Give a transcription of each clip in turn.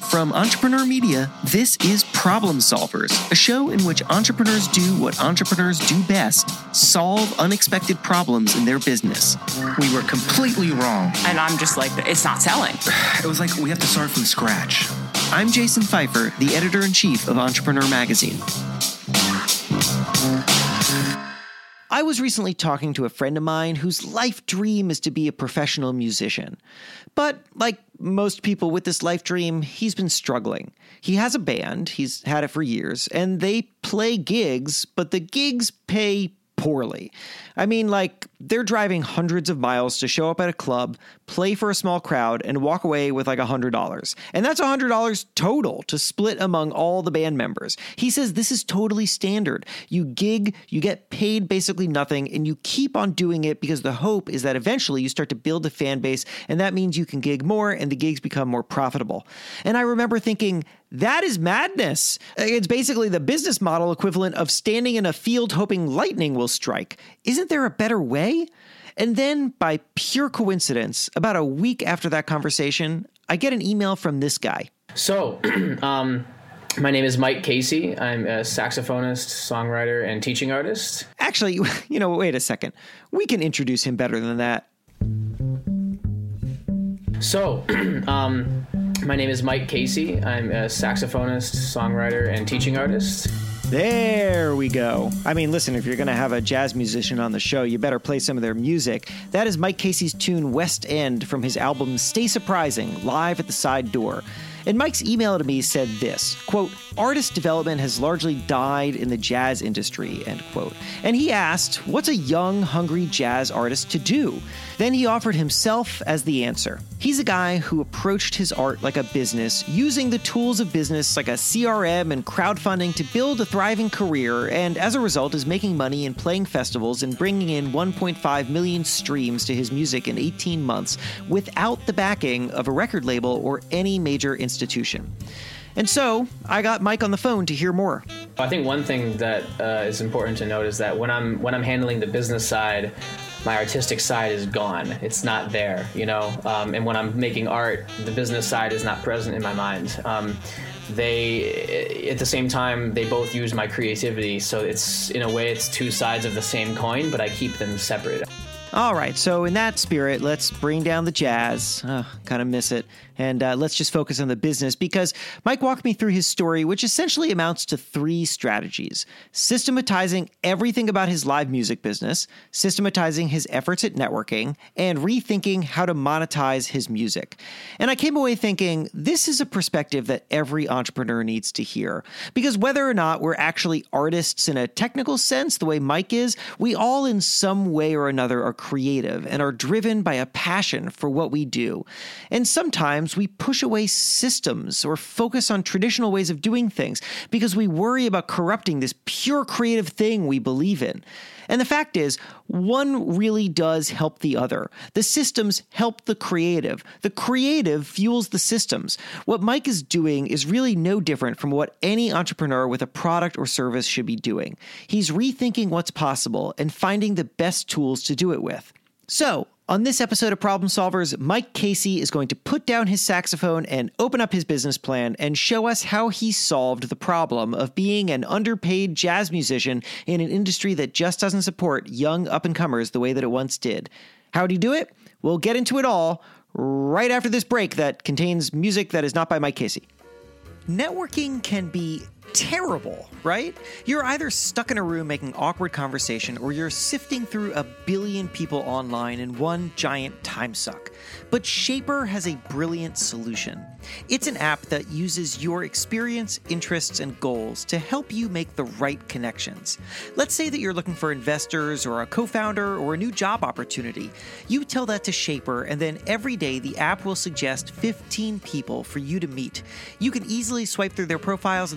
From Entrepreneur Media, this is Problem Solvers, a show in which entrepreneurs do what entrepreneurs do best: solve unexpected problems in their business. We were completely wrong. And I'm just like, it's not selling. It was like we have to start from scratch. I'm Jason Pfeiffer, the editor-in-chief of Entrepreneur Magazine. I was recently talking to a friend of mine whose life dream is to be a professional musician. But like most people with this life dream, he's been struggling. He has a band, he's had it for years, and they play gigs, but the gigs pay poorly. I mean, like, they're driving hundreds of miles to show up at a club, play for a small crowd, and walk away with like $100. And that's $100 total to split among all the band members. He says this is totally standard. You gig, you get paid basically nothing, and you keep on doing it because the hope is that eventually you start to build a fan base, and that means you can gig more and the gigs become more profitable. And I remember thinking, that is madness. It's basically the business model equivalent of standing in a field hoping lightning will strike. Isn't there a better way? And then, by pure coincidence, about a week after that conversation, I get an email from this guy. So, my name is Mike Casey. I'm a saxophonist, songwriter, and teaching artist. Actually, wait a second. We can introduce him better than that. So, my name is Mike Casey. I'm a saxophonist, songwriter, and teaching artist. There we go. I mean, listen, if you're going to have a jazz musician on the show, you better play some of their music. That is Mike Casey's tune West End from his album Stay Surprising, live at the side door. And Mike's email to me said this, quote, "Artist development has largely died in the jazz industry," end quote. And he asked, what's a young, hungry jazz artist to do? Then he offered himself as the answer. He's a guy who approached his art like a business, using the tools of business like a CRM and crowdfunding to build a thriving career, and as a result is making money and playing festivals and bringing in 1.5 million streams to his music in 18 months without the backing of a record label or any major institution. And so I got Mike on the phone to hear more. I think one thing that is important to note is that when I'm handling the business side, my artistic side is gone. It's not there, and when I'm making art, the business side is not present in my mind. At the same time, they both use my creativity. So it's, in a way, it's two sides of the same coin, but I keep them separate. All right, so in that spirit, let's bring down the jazz. Kind of miss it. And let's just focus on the business, because Mike walked me through his story, which essentially amounts to 3 strategies: systematizing everything about his live music business, systematizing his efforts at networking, and rethinking how to monetize his music. And I came away thinking, this is a perspective that every entrepreneur needs to hear. Because whether or not we're actually artists in a technical sense, the way Mike is, we all in some way or another are creative and are driven by a passion for what we do. And sometimes we push away systems or focus on traditional ways of doing things because we worry about corrupting this pure creative thing we believe in. And the fact is, one really does help the other. The systems help the creative. The creative fuels the systems. What Mike is doing is really no different from what any entrepreneur with a product or service should be doing. He's rethinking what's possible and finding the best tools to do it with. So, on this episode of Problem Solvers, Mike Casey is going to put down his saxophone and open up his business plan and show us how he solved the problem of being an underpaid jazz musician in an industry that just doesn't support young up-and-comers the way that it once did. How'd he do it? We'll get into it all right after this break that contains music that is not by Mike Casey. Networking can be terrible, right? You're either stuck in a room making awkward conversation, or you're sifting through a billion people online in one giant time suck. But Shaper has a brilliant solution. It's an app that uses your experience, interests, and goals to help you make the right connections. Let's say that you're looking for investors or a co-founder or a new job opportunity. You tell that to Shaper, and then every day the app will suggest 15 people for you to meet. You can easily swipe through their profiles and then set up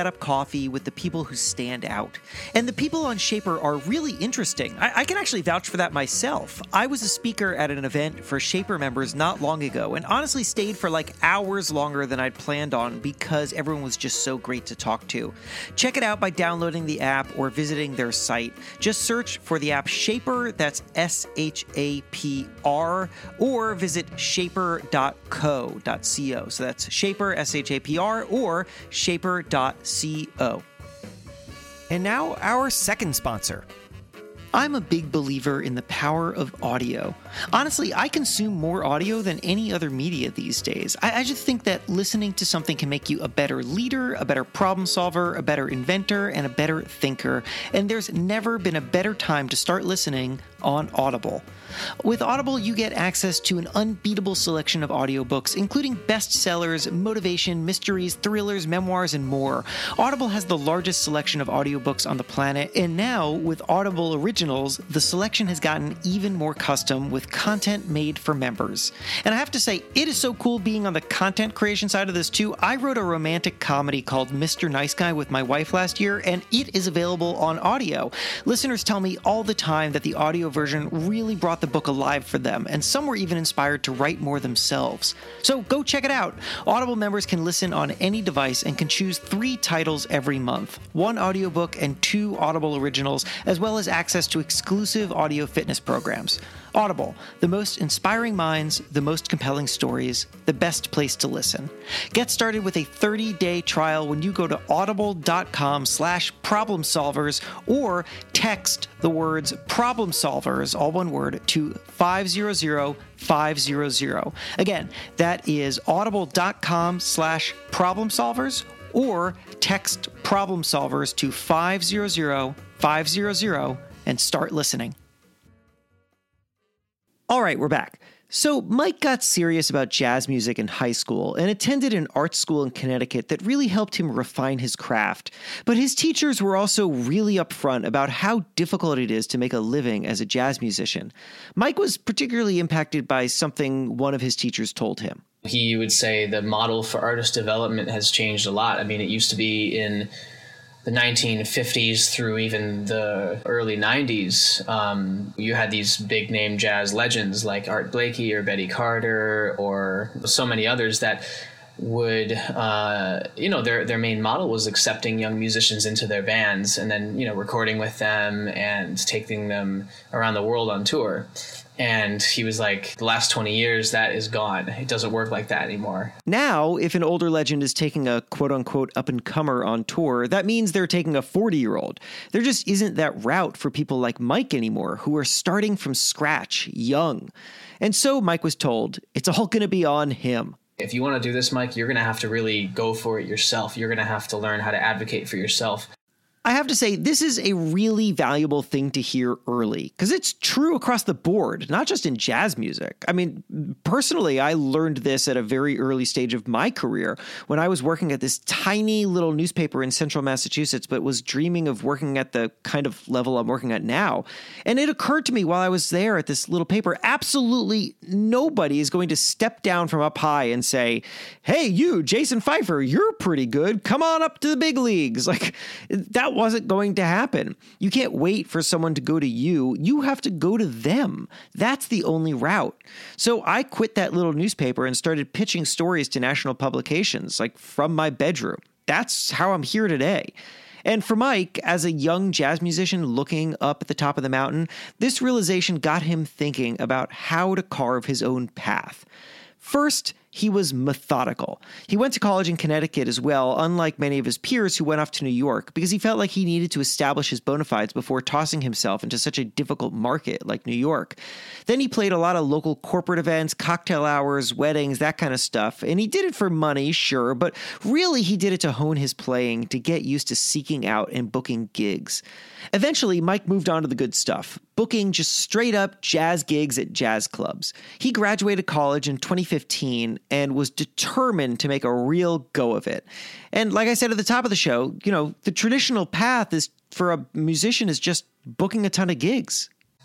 up coffee with the people who stand out. And the people on Shaper are really interesting. I can actually vouch for that myself. I was a speaker at an event for Shaper members not long ago and honestly stayed for like hours longer than I'd planned on because everyone was just so great to talk to. Check it out by downloading the app or visiting their site. Just search for the app Shaper, that's SHAPR, or visit shaper.co. So that's Shaper, SHAPR, or shaper.co. And now our second sponsor. I'm a big believer in the power of audio. Honestly, I consume more audio than any other media these days. I just think that listening to something can make you a better leader, a better problem solver, a better inventor, and a better thinker. And there's never been a better time to start listening on Audible. With Audible, you get access to an unbeatable selection of audiobooks, including bestsellers, motivation, mysteries, thrillers, memoirs, and more. Audible has the largest selection of audiobooks on the planet, and now, with Audible Originals, the selection has gotten even more custom with content made for members. And I have to say, it is so cool being on the content creation side of this too. I wrote a romantic comedy called Mr. Nice Guy with my wife last year, and it is available on audio. Listeners tell me all the time that the audio version really brought the book alive for them, and some were even inspired to write more themselves. So go check it out. Audible members can listen on any device and can choose 3 titles every month, 1 audiobook and 2 Audible originals, as well as access to exclusive audio fitness programs. Audible, the most inspiring minds, the most compelling stories, the best place to listen. Get started with a 30-day trial when you go to audible.com/problemsolvers or text the words problem solvers, all one word, to 500-500. Again, that is audible.com/problemsolvers or text problem solvers to 500-500 and start listening. All right, we're back. So Mike got serious about jazz music in high school and attended an art school in Connecticut that really helped him refine his craft. But his teachers were also really upfront about how difficult it is to make a living as a jazz musician. Mike was particularly impacted by something one of his teachers told him. He would say the model for artist development has changed a lot. I mean, it used to be in the 1950s through even the early 90s, you had these big name jazz legends like Art Blakey or Betty Carter or so many others that would, their main model was accepting young musicians into their bands and then, recording with them and taking them around the world on tour. And he was like, the last 20 years, that is gone. It doesn't work like that anymore. Now, if an older legend is taking a quote-unquote up-and-comer on tour, that means they're taking a 40-year-old. There just isn't that route for people like Mike anymore, who are starting from scratch, young. And so Mike was told, it's all going to be on him. If you want to do this, Mike, you're going to have to really go for it yourself. You're going to have to learn how to advocate for yourself. I have to say, this is a really valuable thing to hear early, because it's true across the board, not just in jazz music. I mean, personally, I learned this at a very early stage of my career when I was working at this tiny little newspaper in central Massachusetts, but was dreaming of working at the kind of level I'm working at now. And it occurred to me while I was there at this little paper, absolutely nobody is going to step down from up high and say, hey, you, Jason Pfeiffer, you're pretty good. Come on up to the big leagues. Like, that wasn't going to happen. You can't wait for someone to go to you. You have to go to them. That's the only route. So I quit that little newspaper and started pitching stories to national publications, like from my bedroom. That's how I'm here today. And for Mike, as a young jazz musician looking up at the top of the mountain, this realization got him thinking about how to carve his own path. First, he was methodical. He went to college in Connecticut as well, unlike many of his peers who went off to New York, because he felt like he needed to establish his bona fides before tossing himself into such a difficult market like New York. Then he played a lot of local corporate events, cocktail hours, weddings, that kind of stuff. And he did it for money, sure, but really he did it to hone his playing, to get used to seeking out and booking gigs. Eventually, Mike moved on to the good stuff, booking just straight up jazz gigs at jazz clubs. He graduated college in 2015 and was determined to make a real go of it. And like I said at the top of the show, the traditional path is for a musician is just booking a ton of gigs.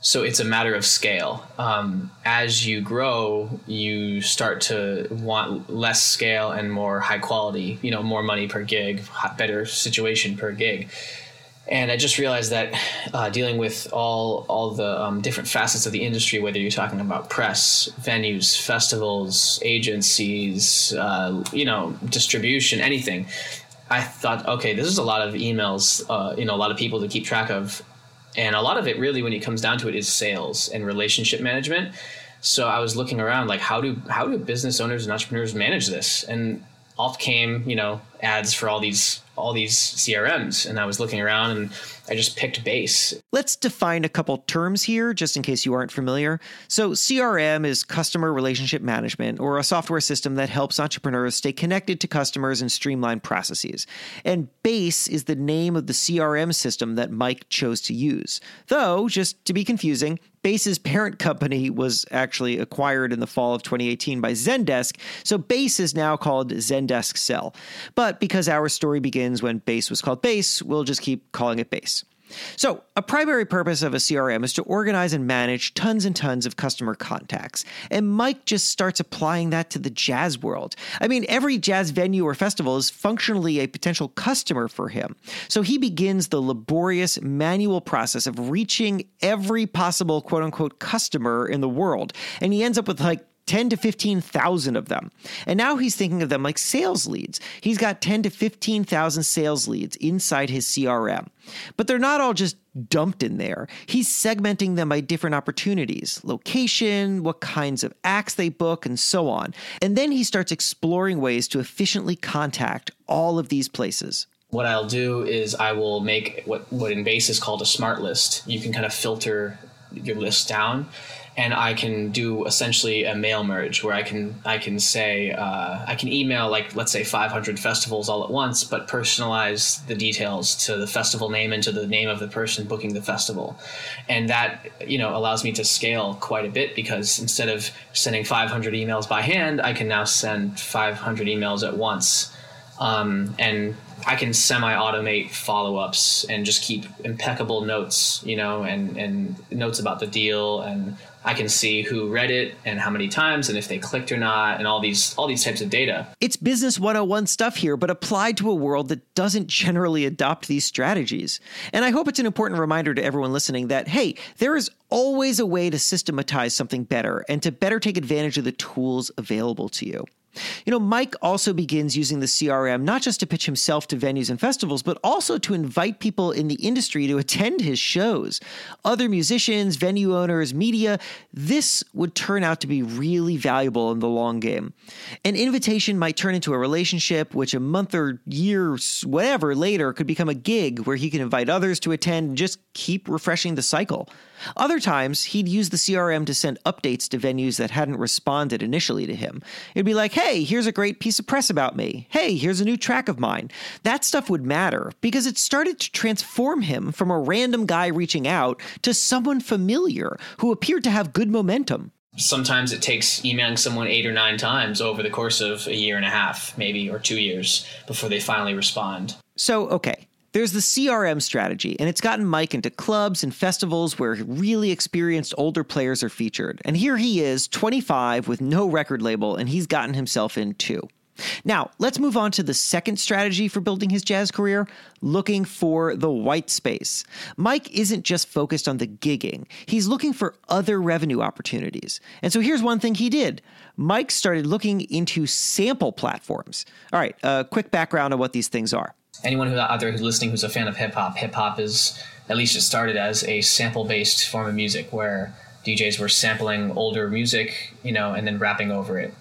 So it's a matter of scale. As you grow, you start to want less scale and more high quality, more money per gig, better situation per gig. And I just realized that dealing with all the different facets of the industry, whether you're talking about press, venues, festivals, agencies, distribution, anything, I thought, okay, this is a lot of emails, a lot of people to keep track of. And a lot of it really, when it comes down to it, is sales and relationship management. So I was looking around, like, how do business owners and entrepreneurs manage this? And off came, ads for all these CRMs. And I was looking around and I just picked Base. Let's define a couple terms here, just in case you aren't familiar. So CRM is customer relationship management, or a software system that helps entrepreneurs stay connected to customers and streamline processes. And Base is the name of the CRM system that Mike chose to use. Though, just to be confusing, Base's parent company was actually acquired in the fall of 2018 by Zendesk, so Base is now called Zendesk Sell. But because our story begins when Base was called Base, we'll just keep calling it Base. So, a primary purpose of a CRM is to organize and manage tons and tons of customer contacts. And Mike just starts applying that to the jazz world. I mean, every jazz venue or festival is functionally a potential customer for him. So he begins the laborious manual process of reaching every possible quote-unquote customer in the world. And he ends up with 10 to 15,000 of them. And now he's thinking of them like sales leads. He's got 10 to 15,000 sales leads inside his CRM. But they're not all just dumped in there. He's segmenting them by different opportunities, location, what kinds of acts they book, and so on. And then he starts exploring ways to efficiently contact all of these places. What I'll do is I will make what in Base is called a smart list. You can kind of filter your list down. And I can do essentially a mail merge where I can say I can email, let's say 500 festivals all at once, but personalize the details to the festival name and to the name of the person booking the festival. And that, allows me to scale quite a bit, because instead of sending 500 emails by hand, I can now send 500 emails at once. And I can semi-automate follow-ups and just keep impeccable notes, and notes about the deal, and I can see who read it and how many times and if they clicked or not, and all these types of data. It's business 101 stuff here, but applied to a world that doesn't generally adopt these strategies. And I hope it's an important reminder to everyone listening that, hey, there is always a way to systematize something better and to better take advantage of the tools available to you. Mike also begins using the CRM not just to pitch himself to venues and festivals, but also to invite people in the industry to attend his shows. Other musicians, venue owners, media. This would turn out to be really valuable in the long game. An invitation might turn into a relationship, which a month or year, whatever, later could become a gig where he can invite others to attend and just keep refreshing the cycle. Other times, he'd use the CRM to send updates to venues that hadn't responded initially to him. It'd be like, hey, here's a great piece of press about me. Hey, here's a new track of mine. That stuff would matter because it started to transform him from a random guy reaching out to someone familiar who appeared to have good momentum. Sometimes it takes emailing someone 8 or 9 times over the course of a year and a half, maybe, or 2 years before they finally respond. So, okay. There's the CRM strategy, and it's gotten Mike into clubs and festivals where really experienced older players are featured. And here he is, 25, with no record label, and he's gotten himself in too. Now, let's move on to the second strategy for building his jazz career, looking for the white space. Mike isn't just focused on the gigging. He's looking for other revenue opportunities. And so here's one thing he did. Mike started looking into sample platforms. All right, a quick background on what these things are. Anyone out there who's listening who's a fan of hip-hop is, at least it started as a sample-based form of music where DJs were sampling older music, and then rapping over it.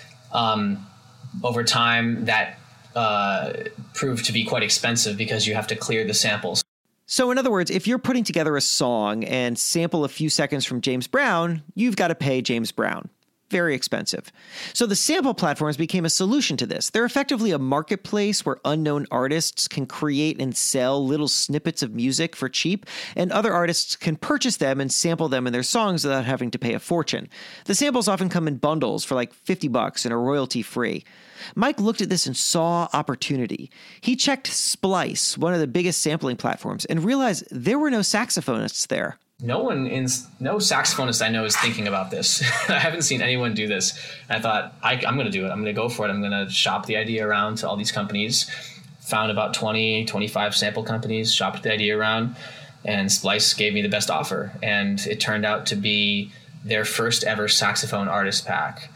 Over time, that proved to be quite expensive because you have to clear the samples. So in other words, if you're putting together a song and sample a few seconds from James Brown, you've got to pay James Brown. Very expensive. So the sample platforms became a solution to this. They're effectively a marketplace where unknown artists can create and sell little snippets of music for cheap, and other artists can purchase them and sample them in their songs without having to pay a fortune. The samples often come in bundles for like $50 and are royalty free. Mike looked at this and saw opportunity. He checked Splice, one of the biggest sampling platforms, and realized there were no saxophonists there. No saxophonist I know is thinking about this. I haven't seen anyone do this. And I thought, I'm going to do it. I'm going to go for it. I'm going to shop the idea around to all these companies. Found about 20, 25 sample companies, shopped the idea around, and Splice gave me the best offer. And it turned out to be their first ever saxophone artist pack.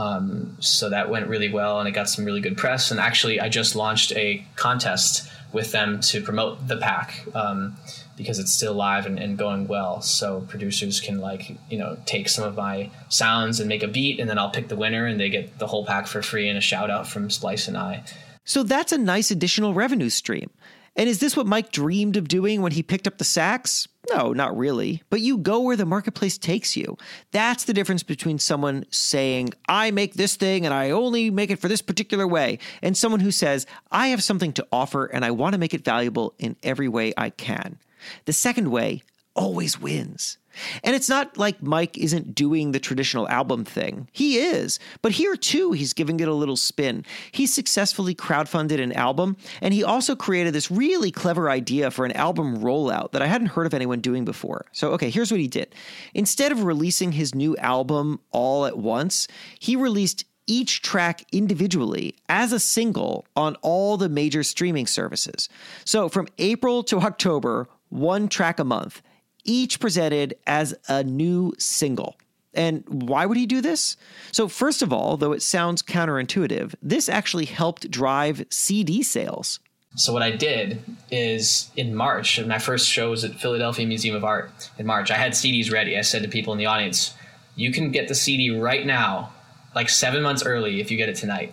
So that went really well, and it got some really good press. And actually, I just launched a contest with them to promote the pack. Because it's still live and going well. So producers can take some of my sounds and make a beat, and then I'll pick the winner and they get the whole pack for free and a shout out from Splice and I. So that's a nice additional revenue stream. And is this what Mike dreamed of doing when he picked up the sax? No, not really. But you go where the marketplace takes you. That's the difference between someone saying, I make this thing and I only make it for this particular way, and someone who says, I have something to offer and I want to make it valuable in every way I can. The second way always wins. And it's not like Mike isn't doing the traditional album thing. He is. But here, too, he's giving it a little spin. He successfully crowdfunded an album, and he also created this really clever idea for an album rollout that I hadn't heard of anyone doing before. So, okay, here's what he did. Instead of releasing his new album all at once, he released each track individually as a single on all the major streaming services. So from April to October, one track a month, each presented as a new single. And why would he do this? So first of all, though it sounds counterintuitive, this actually helped drive CD sales. So what I did is in March, and my first show was at Philadelphia Museum of Art in March, I had CDs ready. I said to people in the audience, you can get the CD right now, like 7 months early if you get it tonight.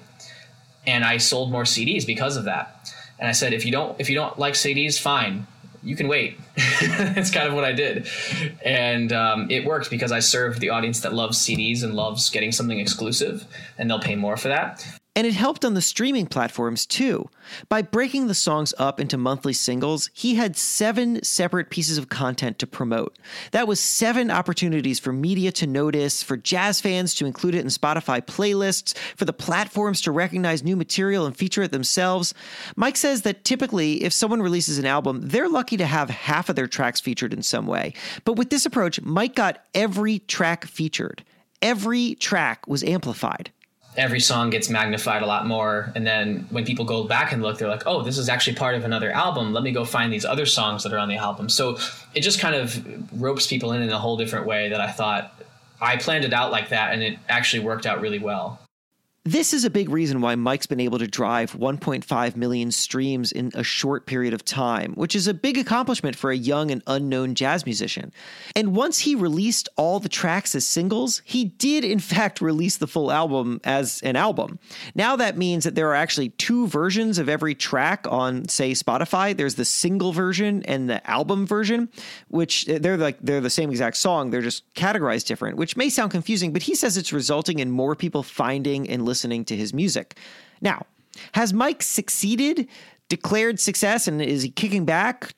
And I sold more CDs because of that. And I said, if you don't like CDs, fine. You can wait. That's kind of what I did. And it worked because I served the audience that loves CDs and loves getting something exclusive, and they'll pay more for that. And it helped on the streaming platforms, too. By breaking the songs up into monthly singles, he had 7 separate pieces of content to promote. That was 7 opportunities for media to notice, for jazz fans to include it in Spotify playlists, for the platforms to recognize new material and feature it themselves. Mike says that typically, if someone releases an album, they're lucky to have half of their tracks featured in some way. But with this approach, Mike got every track featured. Every track was amplified. Every song gets magnified a lot more. And then when people go back and look, they're like, oh, this is actually part of another album. Let me go find these other songs that are on the album. So it just kind of ropes people in a whole different way that I thought I planned it out like that. And it actually worked out really well. This is a big reason why Mike's been able to drive 1.5 million streams in a short period of time, which is a big accomplishment for a young and unknown jazz musician. And once he released all the tracks as singles, he did in fact release the full album as an album. Now that means that there are actually 2 versions of every track on, say, Spotify. There's the single version and the album version, which they're the same exact song. They're just categorized different, which may sound confusing, but he says it's resulting in more people finding and listening to his music. Now, has Mike succeeded, declared success, and is he kicking back?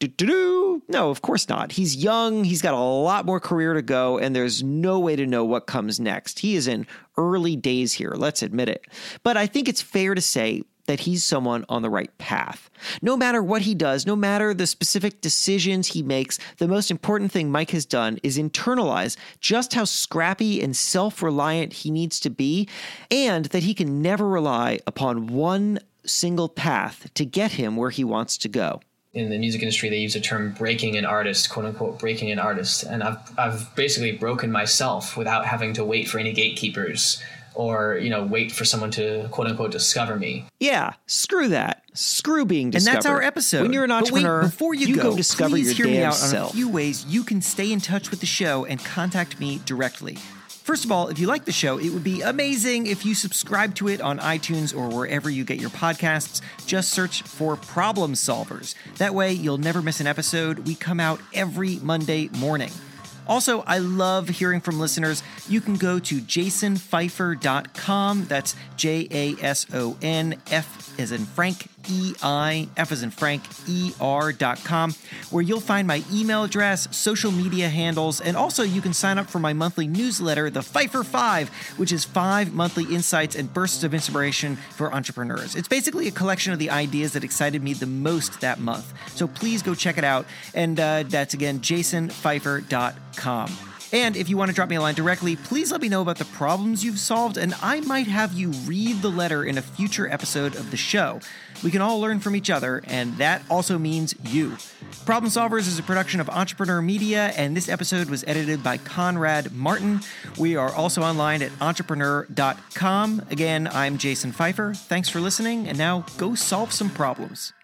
No, of course not. He's young, he's got a lot more career to go, and there's no way to know what comes next. He is in early days here, let's admit it. But I think it's fair to say that he's someone on the right path. No matter what he does, no matter the specific decisions he makes, the most important thing Mike has done is internalize just how scrappy and self-reliant he needs to be, and that he can never rely upon one single path to get him where he wants to go. In the music industry, they use the term breaking an artist, quote unquote, breaking an artist. And I've basically broken myself without having to wait for any gatekeepers or, wait for someone to, quote unquote, discover me. Yeah, screw that. Screw being discovered. And that's our episode. When you're an entrepreneur, but wait, before you go discover please your hear me damn out self. on a few ways you can stay in touch with the show and contact me directly. First of all, if you like the show, it would be amazing if you subscribe to it on iTunes or wherever you get your podcasts. Just search for Problem Solvers. That way, you'll never miss an episode. We come out every Monday morning. Also, I love hearing from listeners. You can go to jasonfeifer.com. That's JASON, F as in Frank, EI, F as in Frank, ER.com, where you'll find my email address, social media handles, and also you can sign up for my monthly newsletter, The Feifer 5, which is 5 monthly insights and bursts of inspiration for entrepreneurs. It's basically a collection of the ideas that excited me the most that month. So please go check it out. And that's again, jasonfeifer.com. And if you want to drop me a line directly, please let me know about the problems you've solved, and I might have you read the letter in a future episode of the show. We can all learn from each other, and that also means you. Problem Solvers is a production of Entrepreneur Media, and this episode was edited by Conrad Martin. We are also online at entrepreneur.com. Again, I'm Jason Feifer. Thanks for listening, and now go solve some problems.